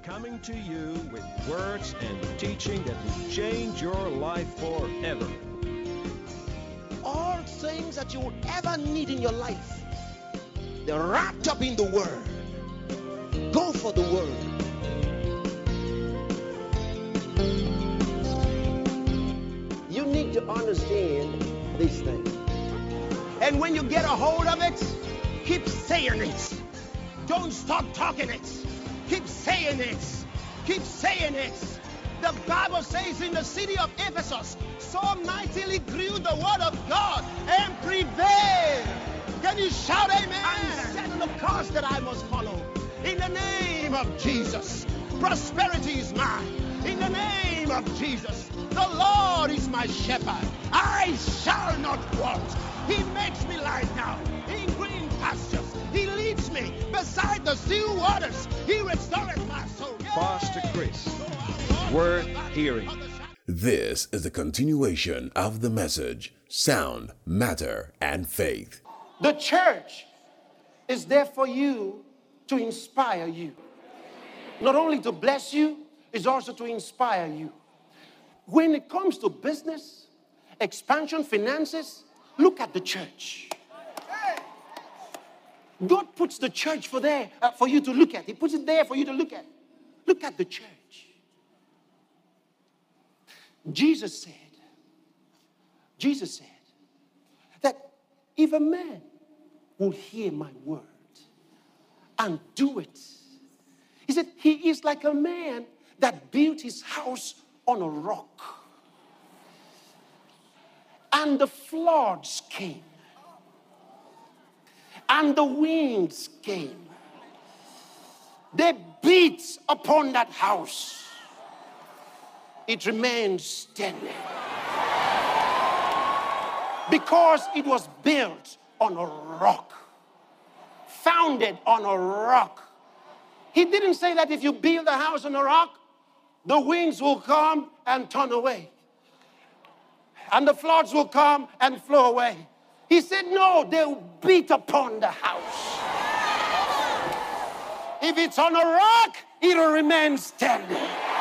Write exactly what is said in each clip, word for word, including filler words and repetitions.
coming to you with words and teaching that will change your life forever. All things that you would ever need in your life, they're wrapped up in the Word. Go for the Word. You need to understand these things. And when you get a hold of it, keep saying it. Don't stop talking it. Keep saying it. Keep saying it. The Bible says in the city of Ephesus, so mightily grew the word of God and prevailed. Can you shout amen? I'm setting the course that I must follow. In the name of Jesus, prosperity is mine. In the name of Jesus, the Lord is my shepherd. I shall not want. He makes me lie down in green pastures. He leads me beside the still waters. He restores my soul. Pastor Chris, worth hearing. This is the continuation of the message, Sound, Matter, and Faith. The church is there for you to inspire you. Not only to bless you, it's also to inspire you. When it comes to business, expansion, finances, look at the church. God puts the church for there uh, for you to look at. He puts it there for you to look at. Look at the church. Jesus said, Jesus said that if a man will hear my word and do it, he said he is like a man that built his house on a rock. And the floods came. And the winds came. They beat upon that house. It remained standing. Because it was built on a rock. Founded on a rock. He didn't say that if you build a house on a rock, the winds will come and turn away. And the floods will come and flow away. He said, no, they'll beat upon the house. If it's on a rock, it'll remain standing.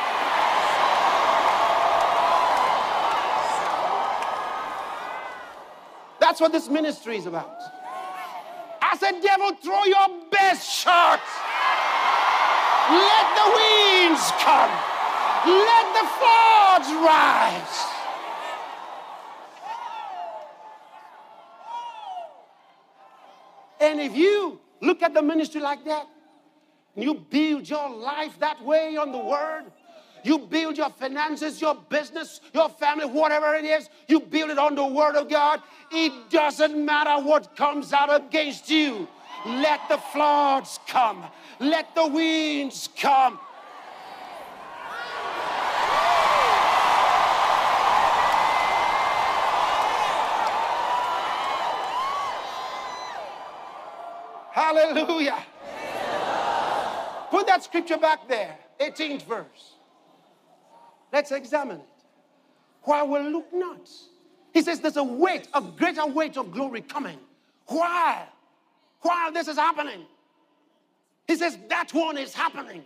That's what this ministry is about. I said, devil, throw your best shot. Let the winds come. Let the floods rise. And if you look at the ministry like that, and you build your life that way on the word, you build your finances, your business, your family, whatever it is, you build it on the word of God, it doesn't matter what comes out against you. Let the floods come. Let the winds come. Hallelujah. Put that scripture back there, eighteenth verse. Let's examine it. Why will look not? He says there's a weight, a greater weight of glory coming. While, while this is happening, he says that one is happening.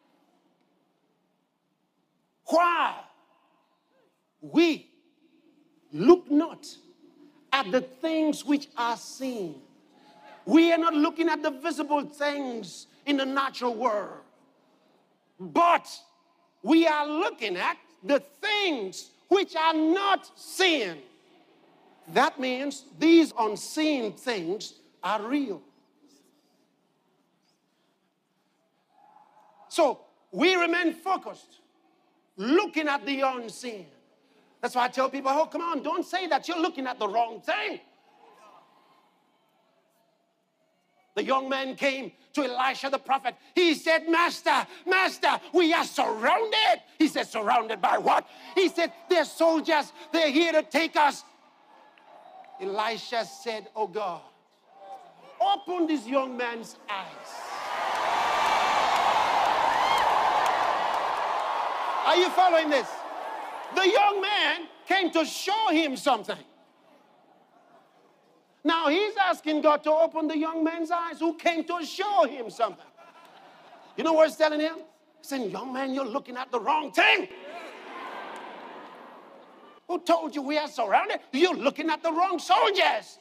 While we look not at the things which are seen. We are not looking at the visible things in the natural world, but we are looking at the things which are not seen. That means these unseen things are real. So we remain focused, looking at the unseen. That's why I tell people, oh, come on, don't say that you're looking at the wrong thing. The young man came to Elisha the prophet. He said, Master, Master, we are surrounded. He said, surrounded by what? He said, they're soldiers. They're here to take us. Elisha said, oh God, open this young man's eyes. Are you following this? The young man came to show him something. Now he's asking God to open the young man's eyes who came to show him something. You know what he's telling him? Saying, young man, you're looking at the wrong thing. Who told you we are surrounded? You're looking at the wrong soldiers.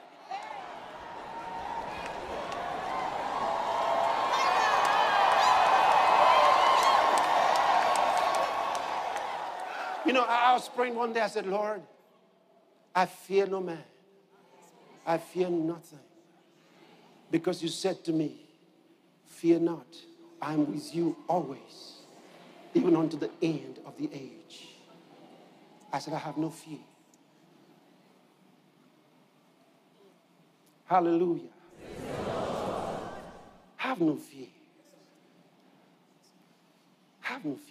You know, I was praying one day, I said, Lord, I fear no man. I fear nothing. Because you said to me, fear not, I am with you always, even unto the end of the age. I said, I have no fear. Hallelujah. Have no fear. Have no fear.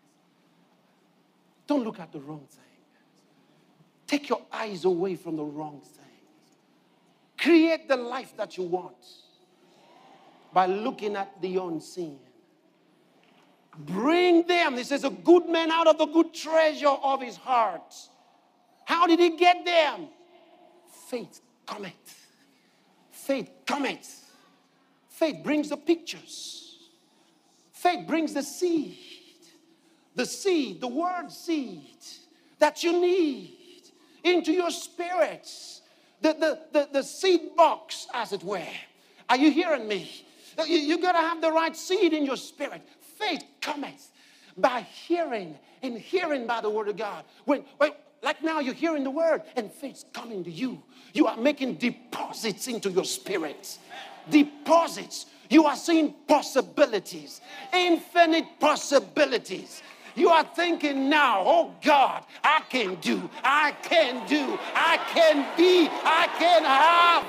Don't look at the wrong thing. Take your eyes away from the wrong thing. Create the life that you want by looking at the unseen. Bring them. This is a good man out of the good treasure of his heart. How did he get them? Faith cometh. Faith cometh. Faith brings the pictures. Faith brings the seed. The seed, the word seed that you need into your spirits. The, the, the, the seed box, as it were. Are you hearing me? You, you got to have the right seed in your spirit. Faith cometh by hearing, and hearing by the word of God. When, when, like now you're hearing the word, and faith's coming to you. You are making deposits into your spirit. Deposits. You are seeing possibilities. Infinite possibilities. You are thinking now, oh God, I can do, I can do, I can be, I can have.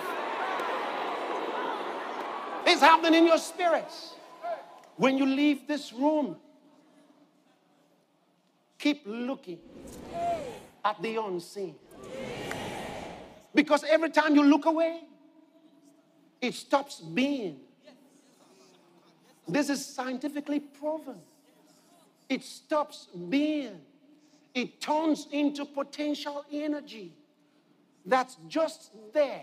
It's happening in your spirit. When you leave this room, keep looking at the unseen. Because every time you look away, it stops being. This is scientifically proven. It stops being. It turns into potential energy that's just there,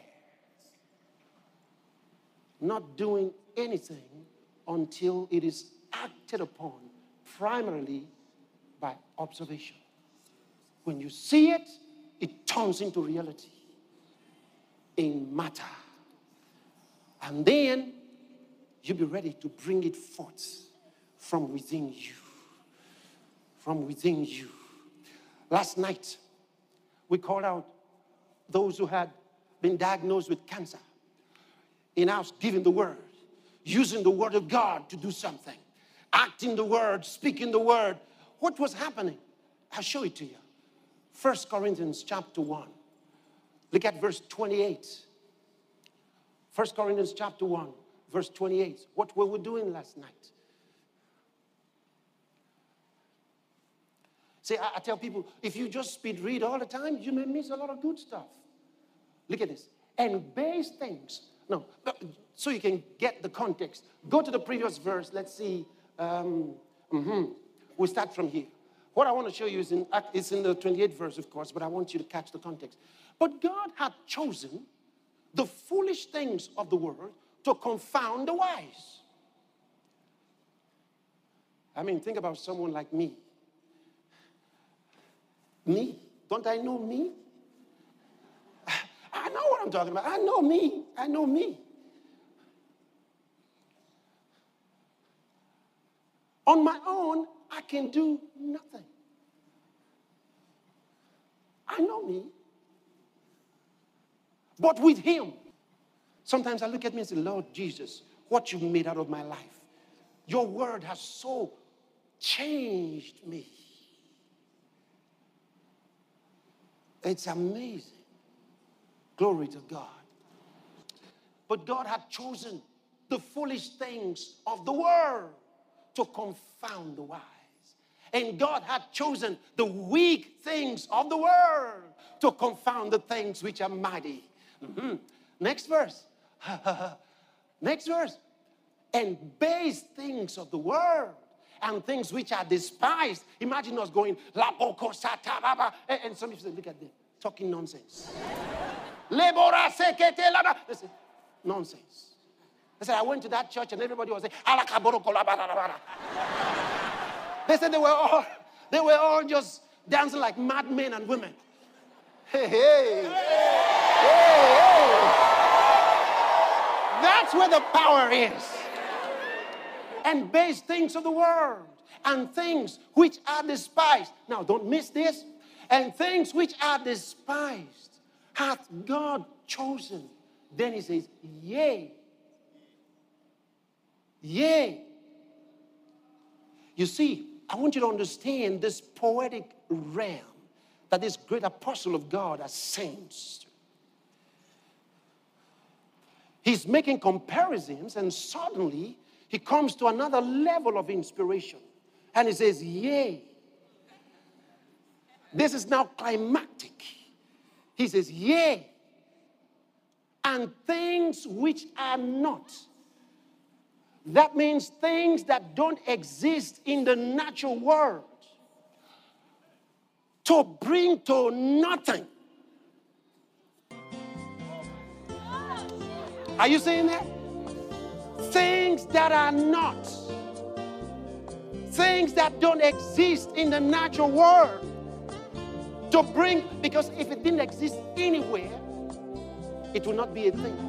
not doing anything until it is acted upon primarily by observation. When you see it, it turns into reality in matter. And then you'll be ready to bring it forth from within you. From within you. Last night, we called out those who had been diagnosed with cancer. In us giving the word, using the word of God to do something, acting the word, speaking the word. What was happening? I'll show it to you. First Corinthians chapter one. Look at verse twenty-eight. First Corinthians chapter one, verse twenty-eight. What were we doing last night? See, I, I tell people, if you just speed read all the time, you may miss a lot of good stuff. Look at this. And base things. No, so you can get the context. Go to the previous verse. Let's see. Um, mm-hmm. We'll start from here. What I want to show you is in, it's in the twenty-eighth verse, of course, but I want you to catch the context. But God had chosen the foolish things of the world to confound the wise. I mean, think about someone like me. Me? Don't I know me? I know what I'm talking about. I know me. I know me. On my own, I can do nothing. I know me. But with him, sometimes I look at me and say, Lord Jesus, what you made out of my life. Your word has so changed me. It's amazing. Glory to God. But God had chosen the foolish things of the world to confound the wise. And God had chosen the weak things of the world to confound the things which are mighty. Mm-hmm. Next verse. Next verse. And base things of the world and things which are despised. Imagine us going, La boko sata baba. And, and some people say, look at them, talking nonsense. Listen, nonsense. I said, I went to that church and everybody was saying, They said they were all, they were all just dancing like mad men and women. Hey, hey. Hey, hey. That's where the power is. And base things of the world and things which are despised. Now, don't miss this. And things which are despised hath God chosen. Then he says, yea. Yea. You see, I want you to understand this poetic realm that this great apostle of God has sensed. He's making comparisons, and suddenly he comes to another level of inspiration. And he says, yea. This is now climactic. He says, yea. And things which are not. That means things that don't exist in the natural world. To bring to nothing. Are you saying that? Things that are not. Things that don't exist in the natural world. To bring, because if it didn't exist anywhere, it would not be a thing.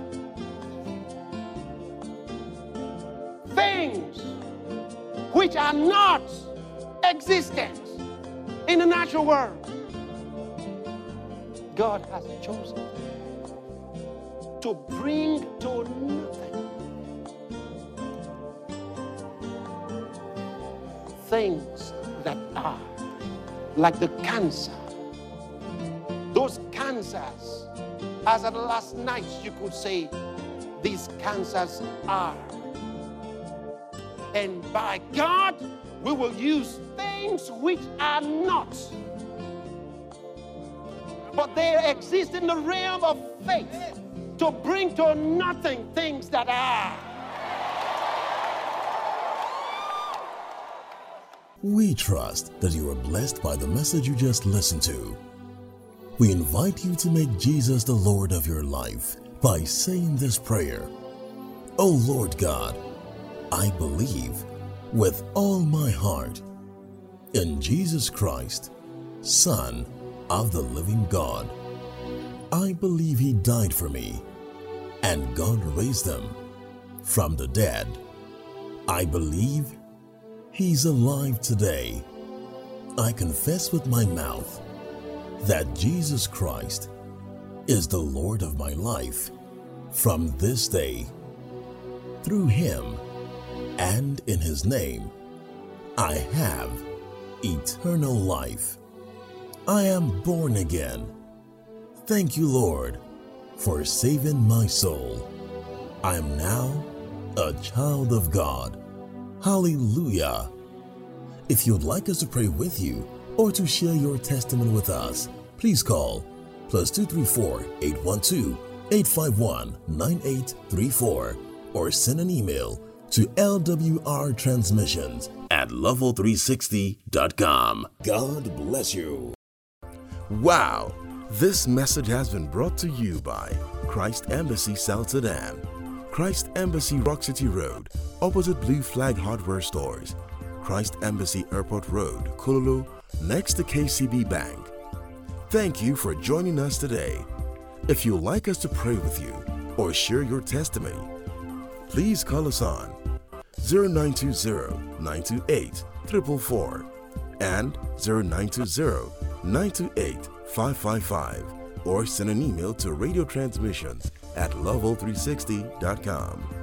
Things which are not existent in the natural world, God has chosen to bring to nothing things that are, like the cancer. Those cancers, as at last night you could say, these cancers are. And by God, we will use things which are not. But they exist in the realm of faith to bring to nothing things that are. We trust that you are blessed by the message you just listened to. We invite you to make Jesus the Lord of your life by saying this prayer. O Lord God, I believe with all my heart in Jesus Christ, Son of the living God. I believe he died for me and God raised him from the dead. I believe he's alive today. I confess with my mouth that Jesus Christ is the Lord of my life from this day. Through him and in his name, I have eternal life. I am born again. Thank you, Lord, for saving my soul. I am now a child of God. Hallelujah. If you'd like us to pray with you or to share your testimony with us, please call plus two three four, eight one two, eight five one, nine eight three four or send an email to L W R transmissions at level three sixty dot com. God bless you. Wow! This message has been brought to you by Christ Embassy South Sudan, Christ Embassy Rock City Road, opposite Blue Flag Hardware Stores, Christ Embassy Airport Road, Kululu, next to K C B Bank. Thank you for joining us today. If you'd like us to pray with you or share your testimony, please call us on zero nine two zero, nine two eight, four four four and zero nine two zero, nine two eight, five five five or send an email to radio transmissions at level three sixty dot com.